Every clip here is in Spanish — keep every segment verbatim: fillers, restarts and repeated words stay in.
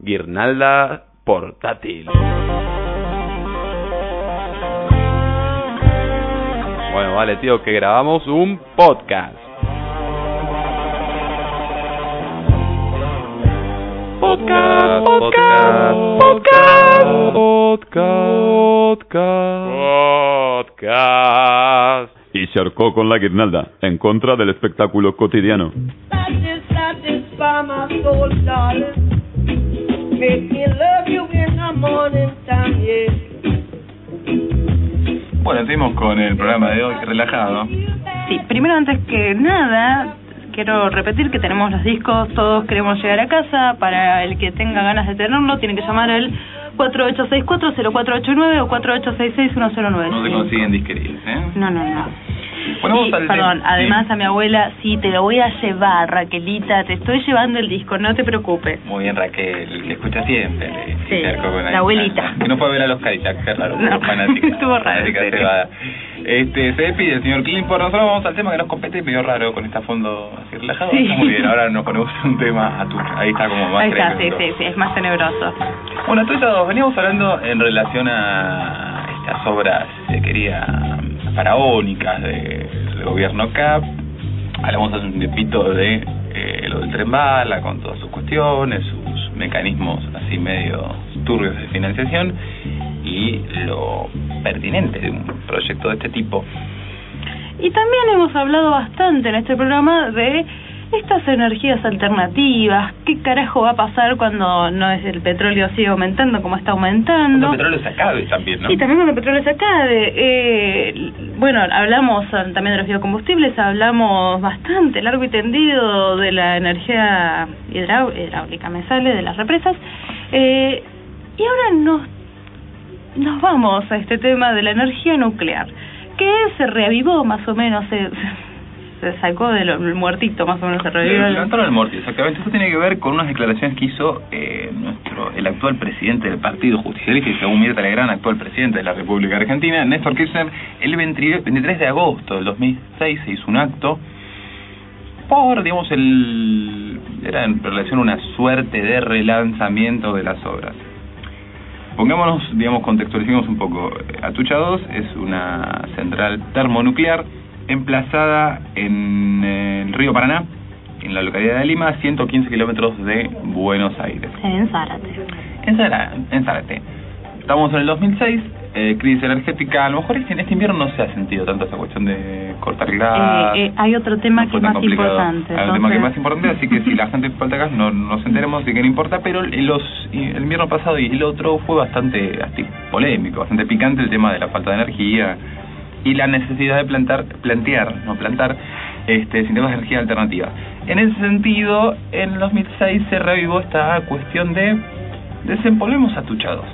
Guirnalda portátil. Bueno, vale, tío, que grabamos un podcast. Podcast, podcast, podcast, podcast, podcast. Y se ahorcó con la guirnalda, en contra del espectáculo cotidiano. Bueno, seguimos con el programa de hoy, relajado. Sí, primero, antes que nada, quiero repetir que tenemos los discos, todos queremos llegar a casa. Para el que tenga ganas de tenerlo, tiene que llamar al cuatro ocho seis cuatro cero cuatro ocho nueve o cuatro ocho seis seis uno cero nueve. No se consiguen disquerías, ¿eh? No, no, no. Bueno, vamos y, al perdón, de... además sí. A mi abuela, sí, te lo voy a llevar, Raquelita, te estoy llevando el disco, no te preocupes. Muy bien, Raquel, que escucha siempre. Sí, se acercó con la abuelita. Que no puede ver a los Cadillacs, qué raro, No, fanática. estuvo raro, Fanática en serio. cebada. Este, se despide el señor Clifford. Nosotros vamos al tema que nos compete, medio raro con este fondo así relajado. Sí. Está muy bien, ahora nos ponemos un tema a tu... Ahí está como más Ahí está, sí, tremendo. sí, sí, es más tenebroso. Bueno, todos veníamos hablando en relación a estas obras, se quería, faraónicas de- del gobierno C A P. Hablamos hace un tiempito de eh, lo del Tren Bala, con todas sus cuestiones, sus mecanismos así medio turbios de financiación y lo pertinente de un proyecto de este tipo. Y también hemos hablado bastante en este programa de estas energías alternativas. ¿Qué carajo va a pasar cuando no es el petróleo sigue aumentando como está aumentando? Cuando el petróleo se acabe también, ¿no? Sí, también cuando el petróleo se acabe. Eh, bueno, hablamos también de los biocombustibles, hablamos bastante, largo y tendido, de la energía hidrau- hidráulica, me sale, de las represas. Eh, y ahora nos, nos vamos a este tema de la energía nuclear, que se reavivó más o menos, se, se sacó del muertito, más o menos se revivió. el- Levantaron el morti, exactamente. Esto tiene que ver con unas declaraciones que hizo eh, nuestro el actual presidente del Partido Justicialista y, según Mirta Legrand, actual presidente de la República Argentina, Néstor Kirchner. El veintitrés de agosto del dos mil seis se hizo un acto por, digamos, el era en relación a una suerte de relanzamiento de las obras. Pongámonos, digamos, contextualicemos un poco. Atucha dos es una central termonuclear emplazada en el río Paraná, en la localidad de Lima, a ciento quince kilómetros de Buenos Aires. En Zárate. En Zárate. En Zárate. Estamos en el dos mil seis, eh, crisis energética. A lo mejor en este invierno no se ha sentido tanto esa cuestión de cortar el gas. Eh, eh, hay otro tema No que fue es tan más complicado. importante. Hay un tema que es más entonces- importante, así que si la gente falta gas no nos enteremos de que no importa, pero en los, el invierno pasado y el otro fue bastante así, polémico, bastante picante el tema de la falta de energía y la necesidad de plantar, plantear, no plantar, este, sistemas de energía alternativa. En ese sentido, en el dos mil seis se reavivó esta cuestión de desempolvemos atuchados.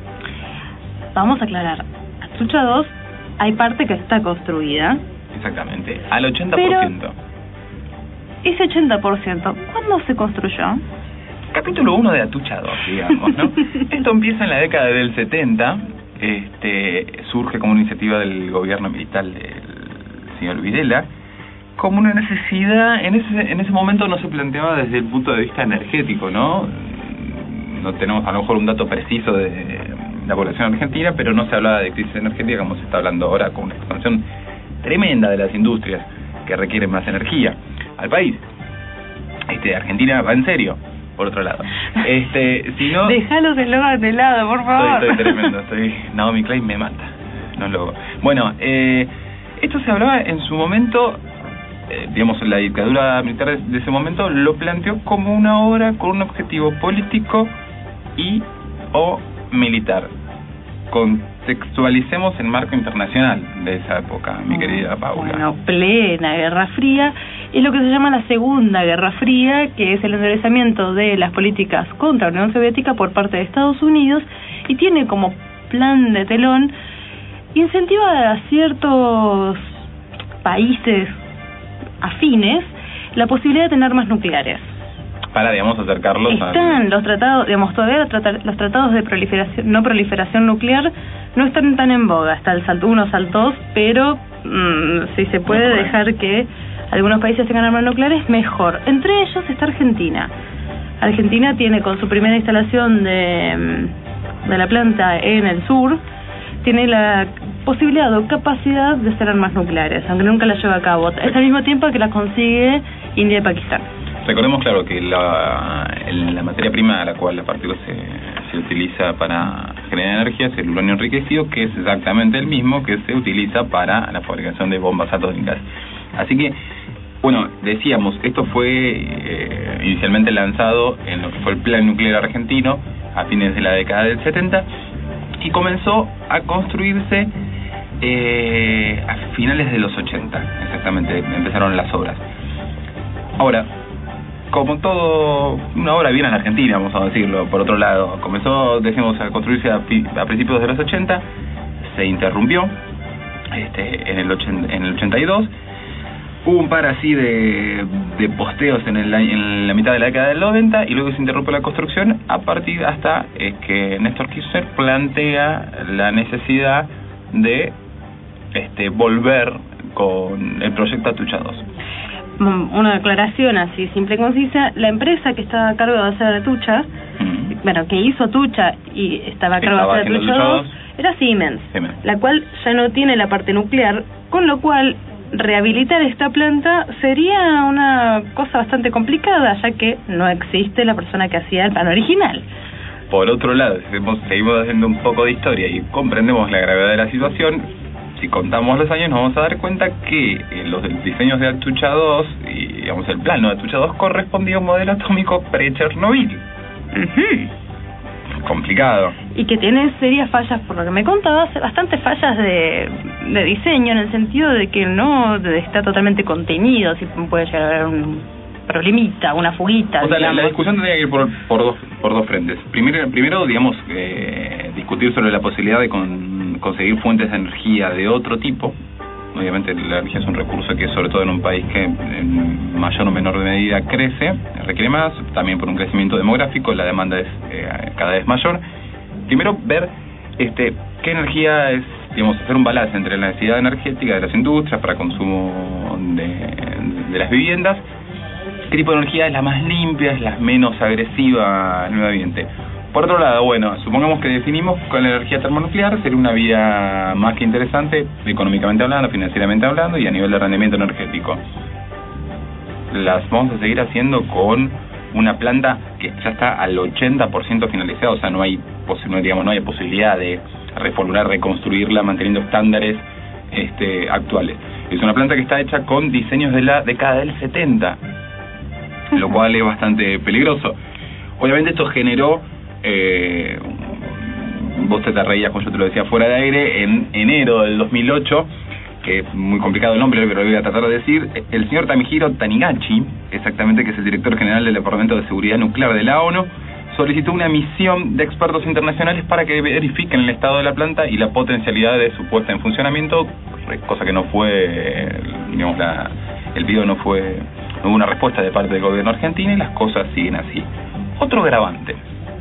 Vamos a aclarar. Atucha dos, hay parte que está construida. Exactamente, al ochenta por ciento. Ese ochenta por ciento, ¿cuándo se construyó? Capítulo uno de Atucha dos, digamos, ¿no? Esto empieza en la década del setenta, este, surge como una iniciativa del gobierno militar del señor Videla, como una necesidad. En ese en ese momento no se planteaba desde el punto de vista energético, ¿no? No tenemos a lo mejor un dato preciso de la población argentina, pero no se hablaba de crisis energética como se está hablando ahora, con una expansión tremenda de las industrias que requieren más energía al país. Este, Argentina va en serio, por otro lado. Este, si no... Dejalos el logo de lado, por favor. Estoy, estoy tremendo, estoy... Naomi Klein me mata. No lo... Bueno, eh, esto se hablaba en su momento, eh, digamos, la dictadura militar de ese momento lo planteó como una obra con un objetivo político y o militar. Contextualicemos el marco internacional de esa época, mi querida Paula. Bueno, plena Guerra Fría, es lo que se llama la Segunda Guerra Fría, que es el endurecimiento de las políticas contra la Unión Soviética por parte de Estados Unidos, y tiene como plan de telón incentivar a ciertos países afines la posibilidad de tener armas nucleares. Para, digamos, acercarlos a... Están los tratados, digamos, todavía los, trata, los tratados de proliferación, no proliferación nuclear no están tan en boga. Está el SALT uno, SALT dos, pero mmm, si se puede dejar que algunos países tengan armas nucleares, mejor. Entre ellos está Argentina. Argentina tiene con su primera instalación de, de la planta en el sur, tiene la posibilidad o capacidad de hacer armas nucleares, aunque nunca las lleva a cabo. Es al mismo tiempo que las consigue India y Pakistán. Recordemos, claro, que la, la materia prima a la cual la partícula se, se utiliza para generar energía es el uranio enriquecido, que es exactamente el mismo que se utiliza para la fabricación de bombas atómicas. Así que, bueno, decíamos, esto fue eh, inicialmente lanzado en lo que fue el Plan Nuclear Argentino a fines de la década del setenta y comenzó a construirse eh, a finales de los ochenta, exactamente, empezaron las obras. Ahora, como todo, una obra bien en Argentina, vamos a decirlo, por otro lado, comenzó, decimos, a construirse a, a principios de los ochenta, se interrumpió este, en, el ochenta, en el ochenta y dos, hubo un par así de, de posteos en, el, en la mitad de la década del noventa y luego se interrumpió la construcción a partir hasta es que Néstor Kirchner plantea la necesidad de este, volver con el proyecto Atucha dos. Una aclaración así simple y concisa: la empresa que estaba a cargo de hacer Atucha, mm. bueno, que hizo Atucha y estaba a cargo estaba de hacer Atucha dos, era Siemens, Siemens, la cual ya no tiene la parte nuclear, con lo cual rehabilitar esta planta sería una cosa bastante complicada, ya que no existe la persona que hacía el plan original. Por otro lado, seguimos, seguimos haciendo un poco de historia y comprendemos la gravedad de la situación. Si contamos los años nos vamos a dar cuenta que eh, los diseños de Atucha dos y digamos el plano de Atucha dos correspondía a un modelo atómico pre-Chernobyl. Uh-huh. Complicado. Y que tiene serias fallas, por lo que me contabas, bastantes fallas de, de diseño, en el sentido de que no está totalmente contenido, si puede llegar a haber un problemita, una fuguita. O sea, la, la discusión tendría que ir por, por, dos, por dos frentes. Primero, primero digamos, eh, discutir sobre la posibilidad de con, conseguir fuentes de energía de otro tipo. Obviamente la energía es un recurso que, sobre todo en un país que en mayor o menor medida crece, requiere más, también por un crecimiento demográfico, la demanda es eh, cada vez mayor. Primero, ver este qué energía es, digamos, hacer un balance entre la necesidad energética de las industrias para consumo de, de las viviendas. ¿Qué tipo de energía es la más limpia, es la menos agresiva al medio ambiente? Por otro lado, bueno, supongamos que definimos con la energía termonuclear, sería una vía más que interesante, económicamente hablando, financieramente hablando y a nivel de rendimiento energético. Las vamos a seguir haciendo con una planta que ya está al ochenta por ciento finalizada, o sea, no hay, no, digamos, no hay posibilidad de reformular, reconstruirla manteniendo estándares este, actuales. Es una planta que está hecha con diseños de la década del setenta, lo cual es bastante peligroso. Obviamente esto generó, eh, vos te, te reías cuando yo te lo decía fuera de aire, en enero del dos mil ocho, que es muy complicado el nombre, pero lo voy a tratar de decir, el señor Tamihiro Taniguchi, exactamente, que es el director general del Departamento de Seguridad Nuclear de la ONU, solicitó una misión de expertos internacionales para que verifiquen el estado de la planta y la potencialidad de su puesta en funcionamiento, cosa que no fue, digamos, la, el pedido no fue, no hubo una respuesta de parte del gobierno argentino y las cosas siguen así. Otro agravante.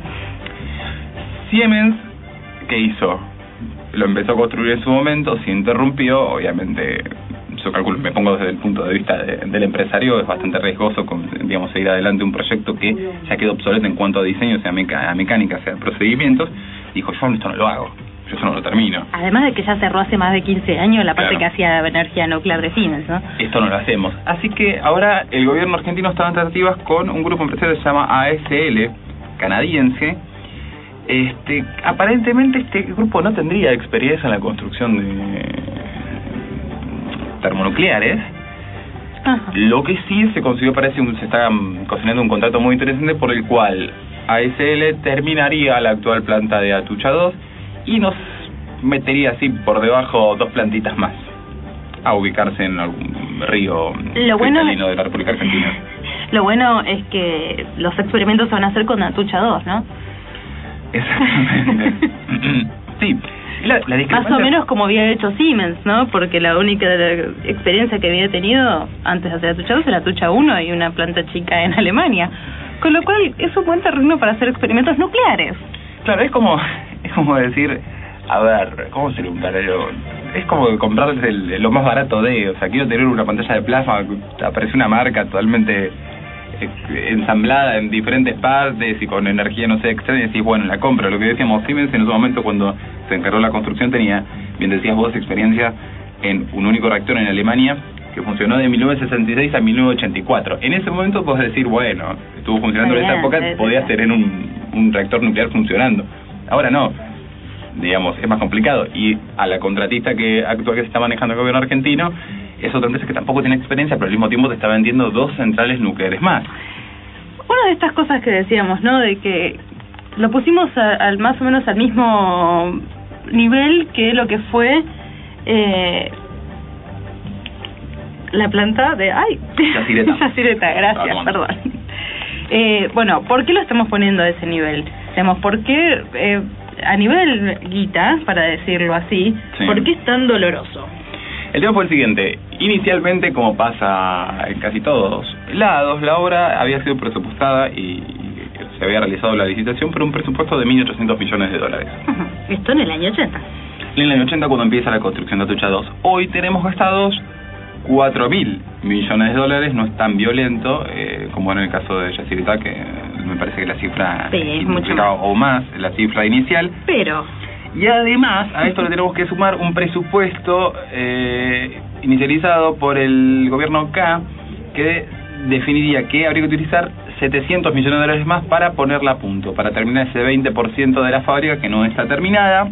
Siemens, ¿qué hizo? Lo empezó a construir en su momento, se interrumpió, obviamente, yo calculo, me pongo desde el punto de vista de, del empresario, es bastante riesgoso, con, digamos, seguir adelante un proyecto que ya quedó obsoleto en cuanto a diseño, sea meca, a mecánica, sea procedimientos. Dijo, yo esto no lo hago, yo eso no lo termino. Además de que ya cerró hace más de quince años la parte claro. que hacía energía nuclear de Siemens, ¿no? Esto no lo hacemos. Así que ahora el gobierno argentino está en tratativas con un grupo empresario que se llama A S L, canadiense. Este, aparentemente este grupo no tendría experiencia en la construcción de termonucleares. Ajá. Lo que sí se consiguió, parece, un, se está cocinando un contrato muy interesante por el cual A S L terminaría la actual planta de Atucha dos y nos metería así por debajo dos plantitas más a ubicarse en algún río cristalino de la República Argentina. Lo bueno es que los experimentos se van a hacer con Atucha dos, ¿no? Exactamente. Sí. La, la Más o menos como había hecho Siemens, ¿no? Porque la única experiencia que había tenido antes de hacer Atucha dos era Atucha uno y una planta chica en Alemania. Con lo cual es un buen terreno para hacer experimentos nucleares. Claro, es como es como decir, a ver, ¿cómo sería un paralelo? Es como comprar el, lo más barato de, o sea, quiero tener una pantalla de plasma, aparece una marca totalmente ensamblada en diferentes partes y con energía, no sé, externa, y decís, bueno, la compra. Lo que decíamos, Siemens en ese momento cuando se encargó la construcción tenía, bien decías vos, experiencia en un único reactor en Alemania que funcionó de mil novecientos sesenta y seis a mil novecientos ochenta y cuatro. En ese momento podés decir, bueno, estuvo funcionando en esa época, podías tener un, un reactor nuclear funcionando. Ahora no, digamos, es más complicado. Y a la contratista que actual que se está manejando el gobierno argentino es otra empresa que tampoco tiene experiencia, pero al mismo tiempo te está vendiendo dos centrales nucleares más. Una de estas cosas que decíamos, ¿no? De que lo pusimos a, al más o menos al mismo nivel que lo que fue eh, la planta de... ¡Ay! Yacyretá. Yacyretá, gracias, ah, perdón. Eh, bueno, ¿por qué lo estamos poniendo a ese nivel? Digamos, ¿por qué eh, a nivel guita, para decirlo así, sí. ¿por qué es tan doloroso? El tema fue el siguiente. Inicialmente, como pasa en casi todos lados, la obra había sido presupuestada y se había realizado la licitación por un presupuesto de mil ochocientos millones de dólares. Uh-huh. Esto en el año ochenta. En el año ochenta, cuando empieza la construcción de Atocha dos. Hoy tenemos gastados cuatro mil millones de dólares. No es tan violento eh, como en el caso de Yacyretá, que me parece que la cifra sí, es mucho más. o más la cifra inicial. Pero... Y además, a esto le tenemos que sumar un presupuesto eh, inicializado por el gobierno K, que definiría que habría que utilizar setecientos millones de dólares más para ponerla a punto, para terminar ese veinte por ciento de la fábrica que no está terminada.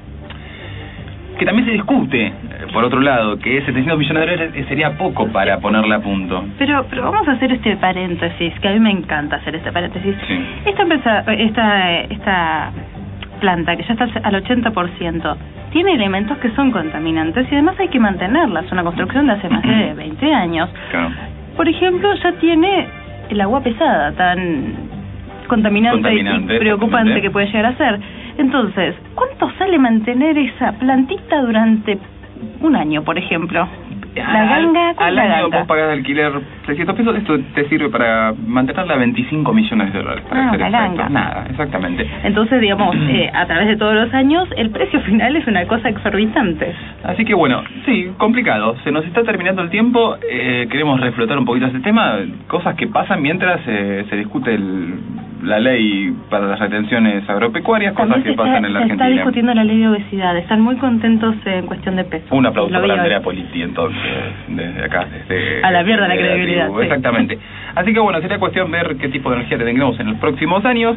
Que también se discute, por otro lado, que setecientos millones de dólares sería poco para ponerla a punto. Pero pero vamos a hacer este paréntesis, que a mí me encanta hacer este paréntesis. Sí. Esta empresa, esta... esta planta, que ya está al ochenta por ciento, tiene elementos que son contaminantes y además hay que mantenerla. Es una construcción de hace más de veinte años. Claro. Por ejemplo, ya tiene el agua pesada, tan contaminante, contaminante y preocupante que puede llegar a ser. Entonces, ¿cuánto sale mantener esa plantita durante un año, por ejemplo? La ganga, al, al la año ganga? vos pagás alquiler seiscientos pesos, esto te sirve para mantenerla veinticinco millones de dólares, para ah, ser la exacto. ganga. Nada, exactamente. Entonces, digamos, eh, a través de todos los años, el precio final es una cosa exorbitante. Así que bueno, sí, complicado. Se nos está terminando el tiempo, eh, queremos reflotar un poquito ese tema, cosas que pasan mientras eh, se discute el, la ley para las retenciones agropecuarias, cosas También que está, pasan en la se Argentina. Se está discutiendo la ley de obesidad, están muy contentos en cuestión de peso. Un aplauso Lo para vi Andrea hoy. Politi, entonces, desde acá. Desde, a la mierda la desde credibilidad. La sí. Exactamente. Así que bueno, sería cuestión ver qué tipo de energía tengamos en los próximos años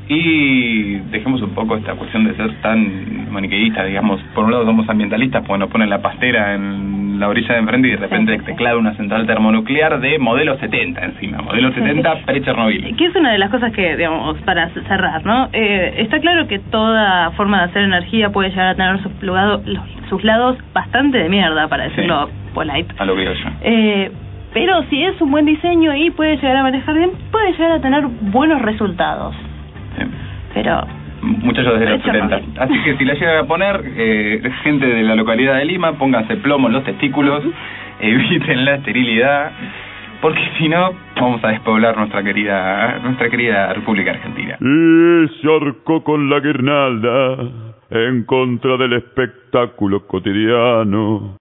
y dejemos un poco esta cuestión de ser tan maniqueísta, digamos. Por un lado somos ambientalistas porque nos ponen la pastera en la orilla de enfrente y de repente sí, sí, sí. te clava una central termonuclear de modelo setenta encima, modelo sí, setenta sí. pre-Chernobyl. Que es una de las cosas que, digamos, para cerrar, ¿no? Eh, está claro que toda forma de hacer energía puede llegar a tener sus, plugado, sus lados bastante de mierda, para decirlo sí. polite. A lo que yo. Eh, pero si es un buen diseño y puede llegar a manejar bien, puede llegar a tener buenos resultados. Sí. Pero... muchachos desde los setenta. Así que si la llegan a poner, eh, gente de la localidad de Lima, pónganse plomo en los testículos, eviten la esterilidad, porque si no, vamos a despoblar nuestra querida nuestra querida República Argentina. Y se ahorcó con la guirnalda en contra del espectáculo cotidiano.